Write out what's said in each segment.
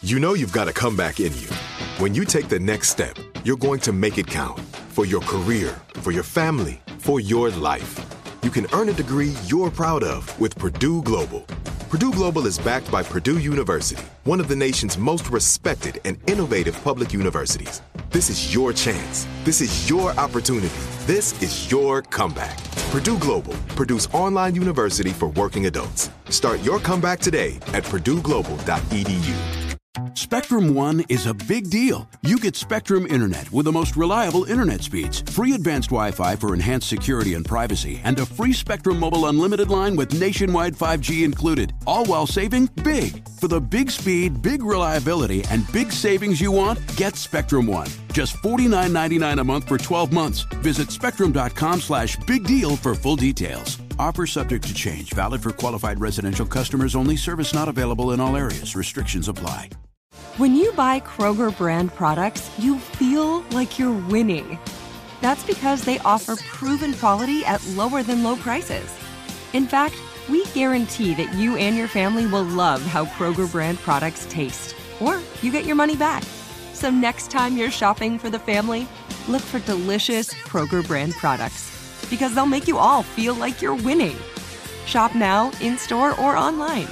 You know you've got a comeback in you. When you take the next step, you're going to make it count for your career, for your family, for your life. You can earn a degree you're proud of with Purdue Global. Purdue Global is backed by Purdue University, one of the nation's most respected and innovative public universities. This is your chance. This is your opportunity. This is your comeback. Purdue Global, Purdue's online university for working adults. Start your comeback today at purdueglobal.edu. Spectrum One is a big deal. You get Spectrum Internet with the most reliable internet speeds, free advanced Wi-Fi for enhanced security and privacy, and a free Spectrum Mobile Unlimited line with nationwide 5G included, all while saving big. For the big speed, big reliability, and big savings you want, get Spectrum One. Just $49.99 a month for 12 months. Visit spectrum.com/big deal for full details. Offer subject to change. Valid for qualified residential customers only. Service not available in all areas. Restrictions apply. When you buy Kroger brand products, you feel like you're winning. That's because they offer proven quality at lower than low prices. In fact, we guarantee that you and your family will love how Kroger brand products taste, or you get your money back. So next time you're shopping for the family, look for delicious Kroger brand products, because they'll make you all feel like you're winning. Shop now, in-store, or online.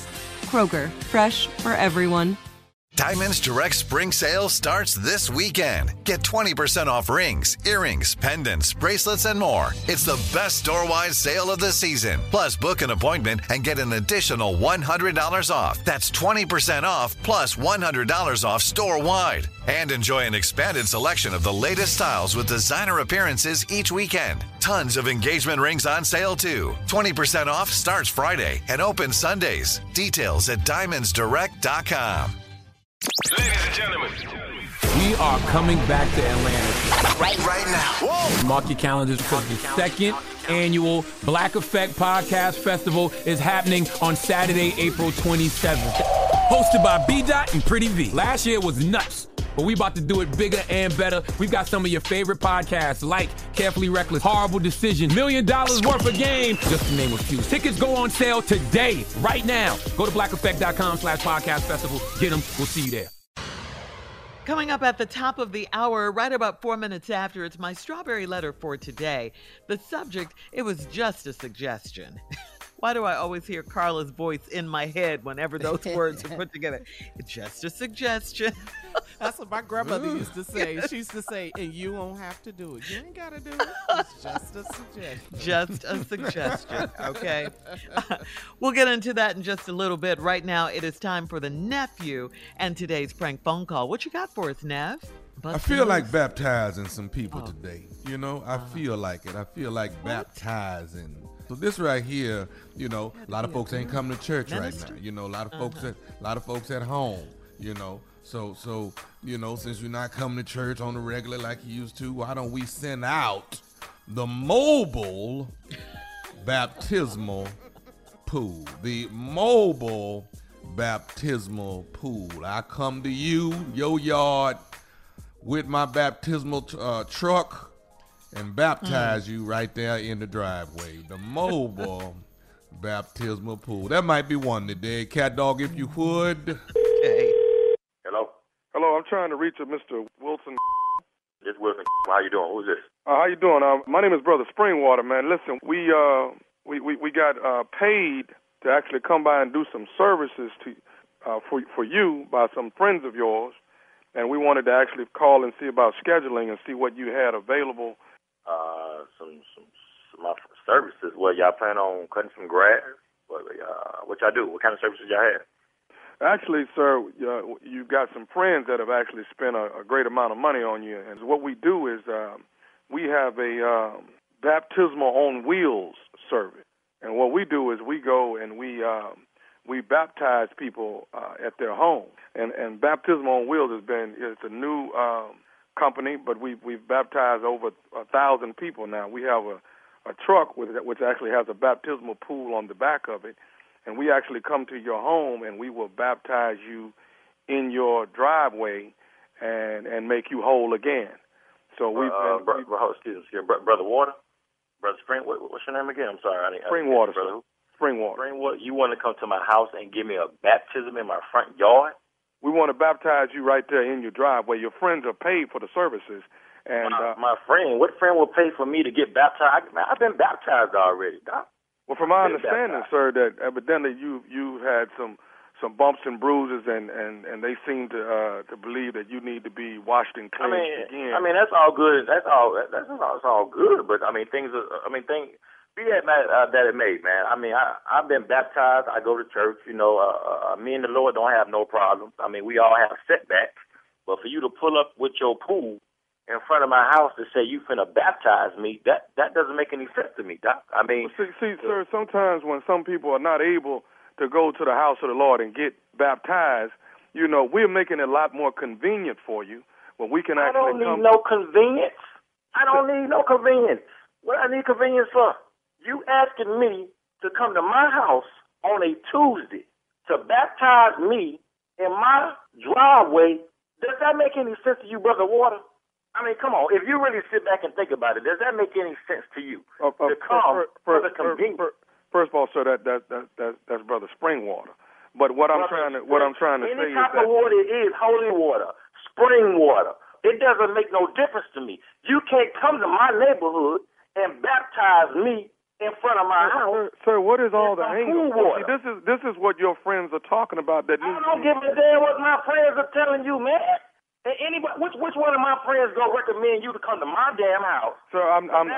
Kroger, fresh for everyone. Diamonds Direct Spring Sale starts this weekend. Get 20% off rings, earrings, pendants, bracelets, and more. It's the best store-wide sale of the season. Plus, book an appointment and get an additional $100 off. That's 20% off plus $100 off store-wide. And enjoy an expanded selection of the latest styles with designer appearances each weekend. Tons of engagement rings on sale, too. 20% off starts Friday and opens Sundays. Details at diamondsdirect.com. Ladies and gentlemen, we are coming back to Atlanta right now. Whoa. Mark your calendars because the second annual Black Effect Podcast Festival is happening on Saturday, April 27th. Hosted by B-Dot and Pretty V. Last year was nuts, but we about to do it bigger and better. We've got some of your favorite podcasts like Carefully Reckless, Horrible Decision, $1 Million Worth of Game, just to name a few. Tickets go on sale today, right now. Go to blackeffect.com/podcast festival. Get them. We'll see you there. Coming up at the top of the hour, right about 4 minutes after, it's my strawberry letter for today. The subject, it was just a suggestion. Why do I always hear Carla's voice in my head whenever those words are put together? It's just a suggestion. That's what my grandmother used to say. She used to say, and you won't have to do it. You ain't got to do it. It's just a suggestion. Just a suggestion, okay? We'll get into that in just a little bit. Right now, it is time for the nephew and today's prank phone call. What you got for us, Nev? I feel like baptizing some people today. You know, I feel like it. I feel like baptizing. So this right here, you know, a lot of folks ain't coming to church right now. You know, a lot of folks at home, you know. So, you know, since you're not coming to church on the regular like you used to, why don't we send out the mobile baptismal pool? The mobile baptismal pool. I come to you, your yard, with my baptismal truck and baptize you right there in the driveway. The mobile baptismal pool. That might be one today. Cat Dog, if you would. Okay. Hello, I'm trying to reach a Mr. Wilson. It's Wilson. How you doing? Who's this? How you doing? My name is Brother Springwater, man. Listen, we got paid to actually come by and do some services to for you by some friends of yours, and we wanted to actually call and see about scheduling and see what you had available. Some services. Well, y'all plan on cutting some grass? What y'all do? What kind of services y'all have? Actually, sir, you've got some friends that have actually spent a great amount of money on you. And what we do is we have a baptismal on wheels service. And what we do is we go and we baptize people at their home. And Baptismal on Wheels it's a new company, but we've baptized over 1,000 people now. We have a truck which actually has a baptismal pool on the back of it. And we actually come to your home and we will baptize you in your driveway and make you whole again. So excuse me, Brother Water? Brother Spring, what's your name again? I'm sorry. Springwater. Brother who? Springwater. Springwater. You want to come to my house and give me a baptism in my front yard? we want to baptize you right there in your driveway. Your friends are paid for the services. And my friend, what friend will pay for me to get baptized? I've been baptized already, Doc. Well, from my understanding, sir, that evidently you had some bumps and bruises, and they seem to believe that you need to be washed and cleansed again. I mean, that's all good. That's all good. But I mean, be that it may, man. I mean, I've been baptized. I go to church. You know, me and the Lord don't have no problems. I mean, we all have setbacks. But for you to pull up with your pool in front of my house to say you finna baptize me, that doesn't make any sense to me, Doc. I mean, see, sir, sometimes when some people are not able to go to the house of the Lord and get baptized, you know, we're making it a lot more convenient for you. When we can actually I don't need no convenience. I don't need no convenience. What I need convenience for? You asking me to come to my house on a Tuesday to baptize me in my driveway. Does that make any sense to you, Brother Water? I mean, come on. If you really sit back and think about it, does that make any sense to you? To come for the convenience? First of all, sir, that's Brother Springwater. But what I'm trying to say is any type of water is holy water, spring water. It doesn't make no difference to me. You can't come to my neighborhood and baptize me in front of my house. Sir, what is all the hang-up? See, this is what your friends are talking about. That I don't give a damn what my friends are telling you, man. Anybody, which one of my friends gonna recommend you to come to my damn house? Sir, I'm not.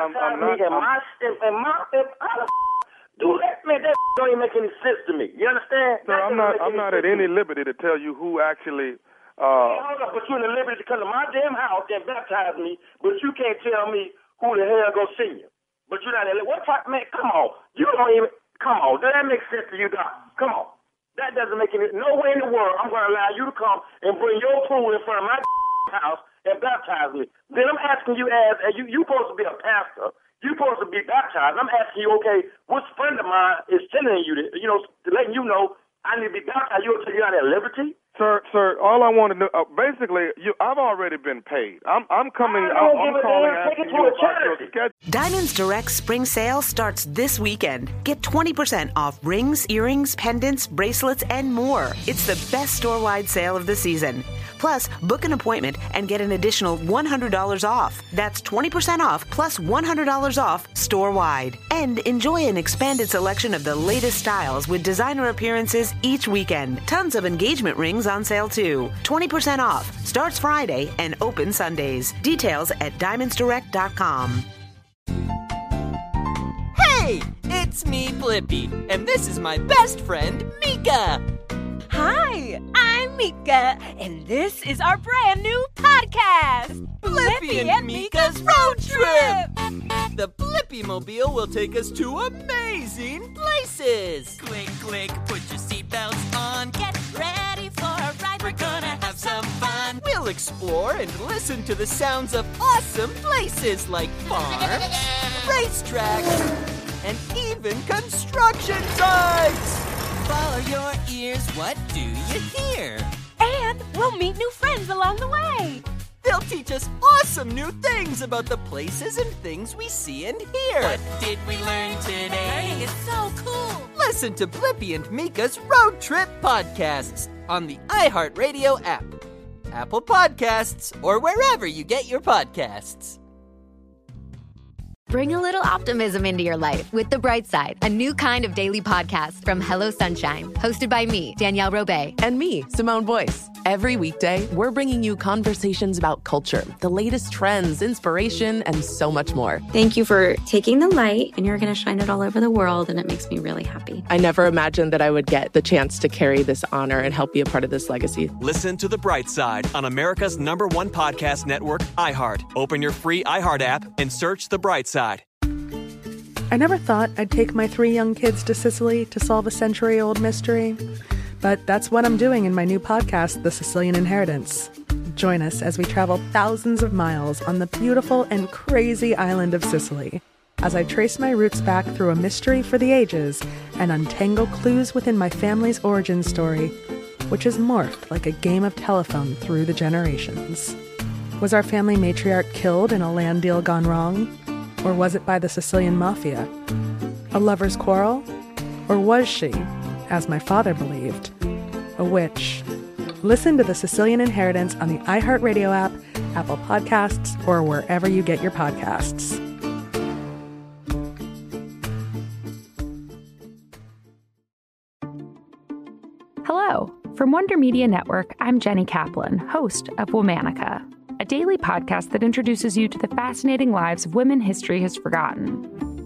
Do that, man. That don't even make any sense to me. You understand? Sir, I'm not at any liberty to tell you who actually. Hold up, but you're in the liberty to come to my damn house and baptize me, but you can't tell me who the hell go see you. But you're not. What type, man? Come on. You don't even. Come on. Does that make sense to you, Doc? Come on. That doesn't make any. No way in the world I'm going to allow you to come and bring your pool in front of my house and baptize me. Then I'm asking you, as you supposed to be a pastor. You supposed to be baptized. I'm asking you, okay, which friend of mine is sending you, letting you know I need to be baptized? You'll tell you out at liberty? Sir, all I want to know, basically, I've already been paid. I'm coming. I'm calling asking you about your schedule. Diamonds Direct Spring Sale starts this weekend. Get 20% off rings, earrings, pendants, bracelets, and more. It's the best store-wide sale of the season. Plus, book an appointment and get an additional $100 off. That's 20% off plus $100 off store-wide. And enjoy an expanded selection of the latest styles with designer appearances each weekend. Tons of engagement rings on sale too. 20% off. Starts Friday and open Sundays. Details at diamondsdirect.com. Hey, it's me, Blippi, and this is my best friend, Mika. Hi, I'm Mika, and this is our brand new podcast, Blippi and Mika's Road Trip. The Blippi Mobile will take us to amazing places. Click, click, put your seatbelts on, get ready for a ride. We're gonna have some fun. We'll explore and listen to the sounds of awesome places like farms, racetracks, and even construction sites. Follow your ears, what do you hear? And we'll meet new friends along the way. They'll teach us awesome new things about the places and things we see and hear. What did we learn today? It's so cool. Listen to Blippi and Mika's Road Trip podcasts on the iHeartRadio app, Apple Podcasts, or wherever you get your podcasts. Bring a little optimism into your life with The Bright Side, a new kind of daily podcast from Hello Sunshine, hosted by me, Danielle Robay. And me, Simone Boyce. Every weekday, we're bringing you conversations about culture, the latest trends, inspiration, and so much more. Thank you for taking the light, and you're going to shine it all over the world, and it makes me really happy. I never imagined that I would get the chance to carry this honor and help be a part of this legacy. Listen to The Bright Side on America's #1 podcast network, iHeart. Open your free iHeart app and search The Bright Side. I never thought I'd take my 3 young kids to Sicily to solve a century-old mystery. But that's what I'm doing in my new podcast, The Sicilian Inheritance. Join us as we travel thousands of miles on the beautiful and crazy island of Sicily, as I trace my roots back through a mystery for the ages and untangle clues within my family's origin story, which has morphed like a game of telephone through the generations. Was our family matriarch killed in a land deal gone wrong? Or was it by the Sicilian mafia? A lover's quarrel? Or was she, as my father believed, a witch? Listen to The Sicilian Inheritance on the iHeartRadio app, Apple Podcasts, or wherever you get your podcasts. Hello. From Wonder Media Network, I'm Jenny Kaplan, host of Womanica, a daily podcast that introduces you to the fascinating lives of women history has forgotten.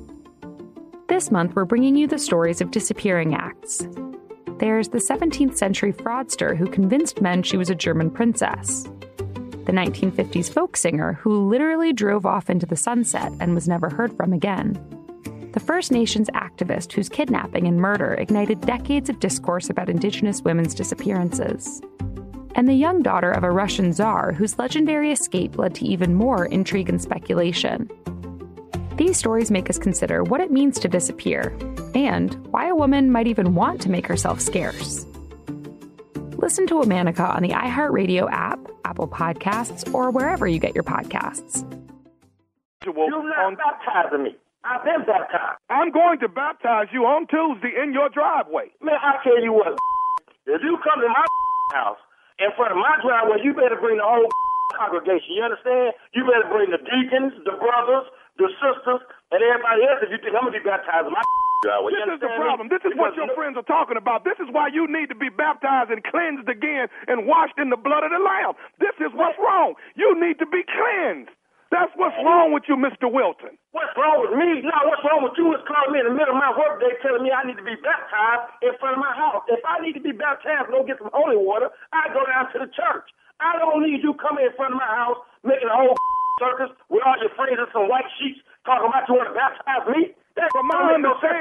This month, we're bringing you the stories of disappearing acts. There's the 17th century fraudster who convinced men she was a German princess. The 1950s folk singer who literally drove off into the sunset and was never heard from again. The First Nations activist whose kidnapping and murder ignited decades of discourse about Indigenous women's disappearances. And the young daughter of a Russian czar whose legendary escape led to even more intrigue and speculation. These stories make us consider what it means to disappear, and why a woman might even want to make herself scarce. Listen to Womanica on the iHeartRadio app, Apple Podcasts, or wherever you get your podcasts. You're not baptizing me. I've been baptized. I'm going to baptize you on Tuesday in your driveway. Man, I tell you what, if you come to my house in front of my driveway, you better bring the whole congregation. You understand? You better bring the deacons, the brothers, the sisters, and everybody else if you think I'm going to be baptized in my driveway. This is the problem. This is what your friends are talking about. This is why you need to be baptized and cleansed again and washed in the blood of the Lamb. This is what's wrong. You need to be cleansed. That's what's wrong with you, Mr. Wilton. What's wrong with me? No, what's wrong with you is calling me in the middle of my work day telling me I need to be baptized in front of my house. If I need to be baptized and go get some holy water, I go down to the church. I don't need you coming in front of my house making a whole circus with all your friends and some white sheets talking about you want to baptize me. From my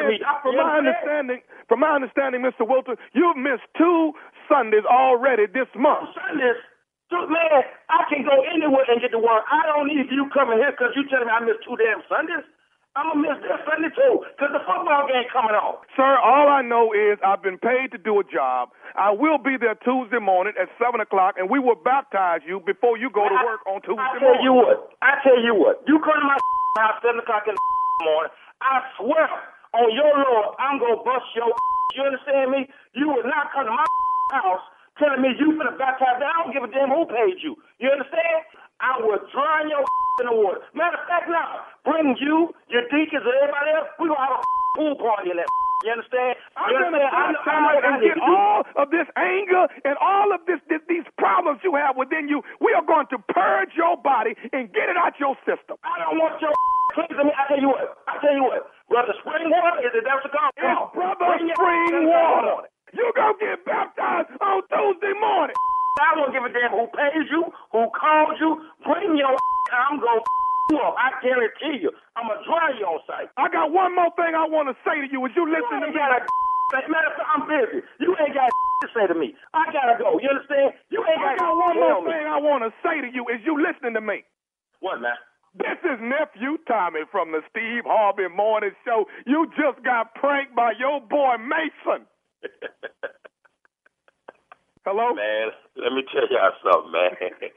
understanding, Mr. Wilton, you've missed 2 Sundays already this month. Sundays? Man, I can go anywhere and get to work. I don't need you coming here because you telling me I missed 2 damn Sundays. I'm going to miss this Sunday too because the football game coming on. Sir, all I know is I've been paid to do a job. I will be there Tuesday morning at 7 o'clock, and we will baptize you before you go to work on Tuesday morning. I tell you what. You come to my house 7 o'clock in the morning, I swear on your Lord, I'm going to bust your You understand me? You will not come to my house telling me you finna baptize me. I don't give a damn who paid you. You understand? I will drown your in the water. Matter of fact, now, bring you, your deacons, and everybody else. We're going to have a pool party in that. You understand? I'm going to baptize and get all of this anger and all of these problems you have within you. We are going to purge your body and get it out your system. I don't want your cleansing me. I tell you what. Brother Springwater, is it that's the call? It's Brother Springwater. You gonna get baptized on Tuesday morning. I don't give a damn who pays you, who called you. Bring your I'm gonna you up. I guarantee you. I'm gonna dry you on sight. I got one more thing I want to say to you. Is you listening to me? Matter of fact, I'm busy. You ain't got to say to me. I gotta go. You understand? You ain't got. I got one more thing I want to say to you. Is you listening to me? What, man? This is Nephew Tommy from the Steve Harvey Morning Show. You just got pranked by your boy Mason. Hello? Man, let me tell y'all something, man.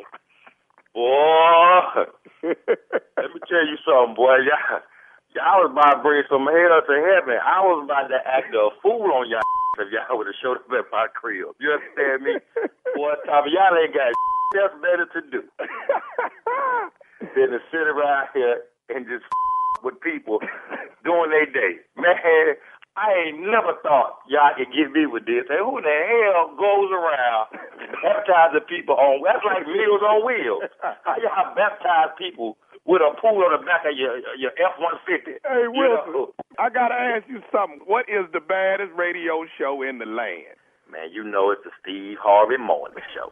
Boy, let me tell you something, boy. Y'all was about to bring some hell to heaven. I was about to act a fool on y'all if y'all would have showed up at my crib. You understand me? Boy, Tommy, y'all ain't got else better to do than to sit around here and just with people doing their day. Man, I ain't never thought y'all could get me with this. Hey, who the hell goes around baptizing people on? That's like Meals on Wheels. How y'all baptize people with a pool on the back of your F-150? Hey, Wilson, I got to ask you something. What is the baddest radio show in the land? Man, you know it's the Steve Harvey Morning Show.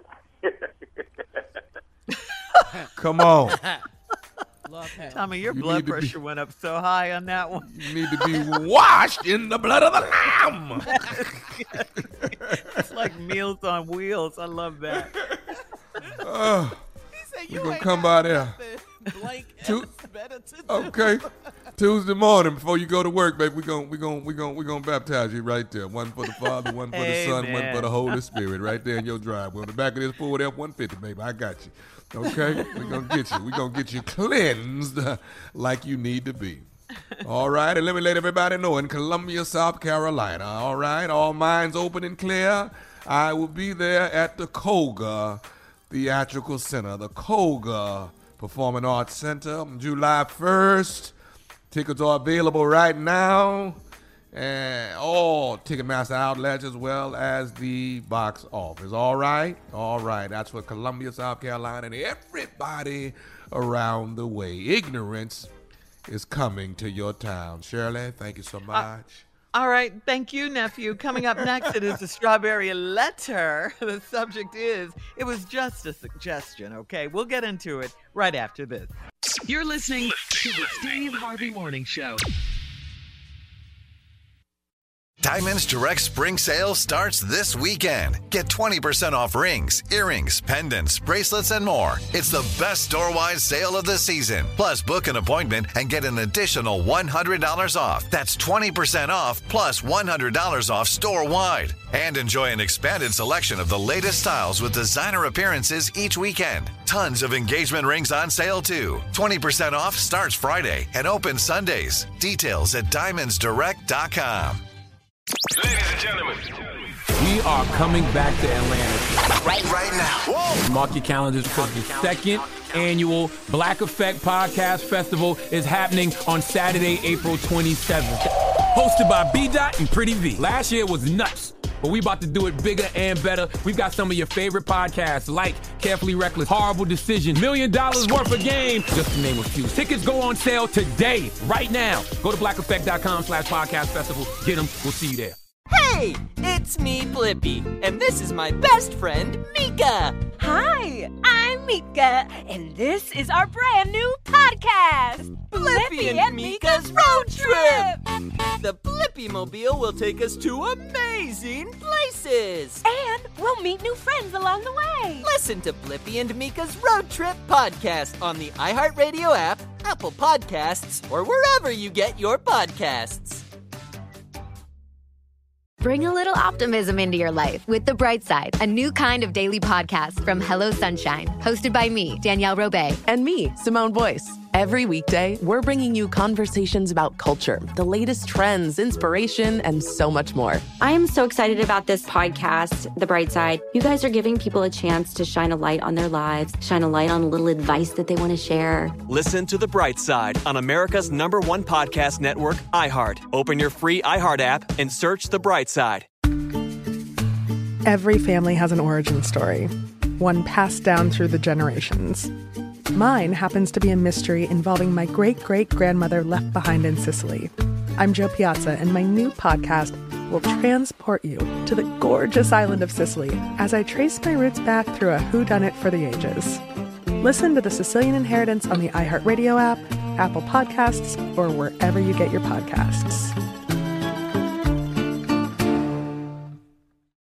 Come on. Tommy, your blood pressure went up so high on that one. You need to be washed in the blood of the Lamb. It's like Meals on Wheels. I love that. We're going to come by there. Okay. Tuesday morning before you go to work, baby, we're gonna baptize you right there. One for the Father, one for the Son, one for the Holy Spirit, right there in your driveway. On the back of this Ford F-150, baby. I got you. Okay? We're gonna get you. We're gonna get you cleansed like you need to be. All right, and let me let everybody know in Columbia, South Carolina. All right, all minds open and clear. I will be there at the Koga Theatrical Center, the Koga Performing Arts Center, on July 1st. Tickets are available right now, and all Ticketmaster outlets as well as the box office. All right? All right. That's for Columbia, South Carolina, and everybody around the way. Ignorance is coming to your town. Shirley, thank you so much. All right. Thank you, nephew. Coming up next, it is the Strawberry Letter. The subject is, it was just a suggestion, okay? We'll get into it right after this. You're listening to the Steve Harvey Morning Show. Diamonds Direct Spring Sale starts this weekend. Get 20% off rings, earrings, pendants, bracelets, and more. It's the best store-wide sale of the season. Plus, book an appointment and get an additional $100 off. That's 20% off plus $100 off store-wide. And enjoy an expanded selection of the latest styles with designer appearances each weekend. Tons of engagement rings on sale, too. 20% off starts Friday and opens Sundays. Details at diamondsdirect.com. Ladies and gentlemen, we are coming back to Atlanta right now. Whoa. Mark your calendars because the second annual Black Effect Podcast Festival is happening on Saturday, April 27th. Hosted by B-Dot and Pretty V. Last year was nuts, but we about to do it bigger and better. We've got some of your favorite podcasts like Carefully Reckless, Horrible Decision, $1 Million Worth of Game, just to name a few. Tickets go on sale today, right now. Go to blackeffect.com/podcast festival. Get them. We'll see you there. Hey, it's me, Blippi, and this is my best friend, Mika. Hi, I'm Mika, and this is our brand new podcast, Blippi and Mika's Road Trip. The Blippi-mobile will take us to amazing places. And we'll meet new friends along the way. Listen to Blippi and Mika's Road Trip podcast on the iHeartRadio app, Apple Podcasts, or wherever you get your podcasts. Bring a little optimism into your life with The Bright Side, a new kind of daily podcast from Hello Sunshine, hosted by me, Danielle Robay. And me, Simone Boyce. Every weekday, we're bringing you conversations about culture, the latest trends, inspiration, and so much more. I am so excited about this podcast, The Bright Side. You guys are giving people a chance to shine a light on their lives, shine a light on a little advice that they want to share. Listen to The Bright Side on America's #1 podcast network, iHeart. Open your free iHeart app and search The Bright Side. Every family has an origin story, one passed down through the generations. Mine happens to be a mystery involving my great-great-grandmother left behind in Sicily. I'm Joe Piazza, and my new podcast will transport you to the gorgeous island of Sicily as I trace my roots back through a whodunit for the ages. Listen to The Sicilian Inheritance on the iHeartRadio app, Apple Podcasts, or wherever you get your podcasts.